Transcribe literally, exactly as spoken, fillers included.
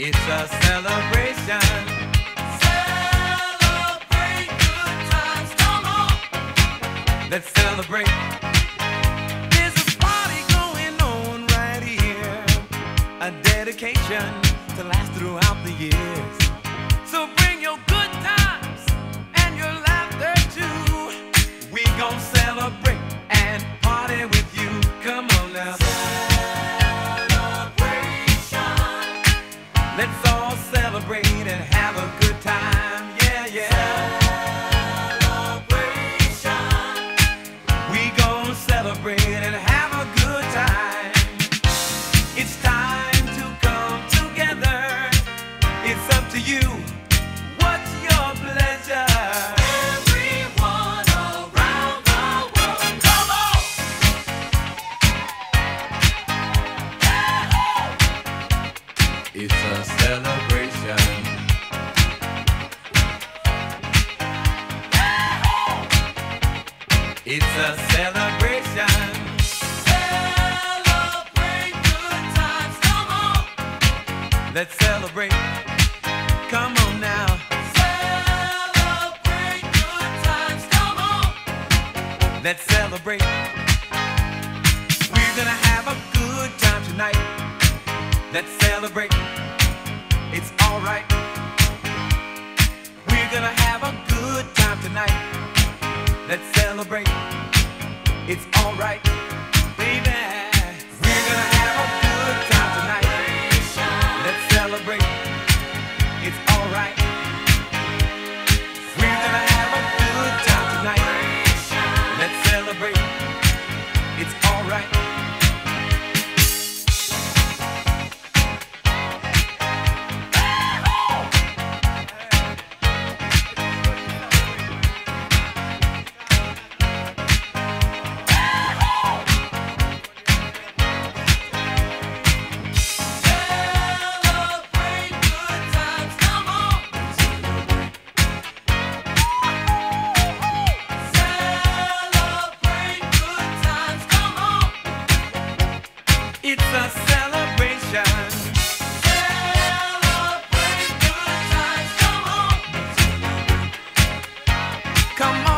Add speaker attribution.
Speaker 1: It's a celebration.
Speaker 2: Celebrate good times, come on.
Speaker 1: Let's celebrate. There's a party going on right here, a dedication to last throughout the years. So bring your good times and your laughter too. We gon' celebrate and party with you. Come on now. Let's all celebrate and have a good time, yeah, yeah.
Speaker 2: Celebration.
Speaker 1: We gon' celebrate and have a good time. It's time to come together. It's up to you. What's your pleasure?
Speaker 2: Everyone around the world, come on.
Speaker 1: It's a celebration. It's a celebration.
Speaker 2: Celebrate good times, come on.
Speaker 1: Let's celebrate. Come on now.
Speaker 2: Celebrate good times, come on.
Speaker 1: Let's celebrate. We're gonna have a good time tonight. Let's celebrate. It's alright. We're gonna have a good time tonight. Let's celebrate. It's alright, baby. We're gonna have a good time tonight. Let's celebrate. It's alright. We're gonna have a good time tonight. Let's celebrate. It's alright.
Speaker 2: Celebrate good times, come on. Celebrate good times, come on.
Speaker 1: It's a celebration.
Speaker 2: Celebrate good times, come on.
Speaker 1: Come on.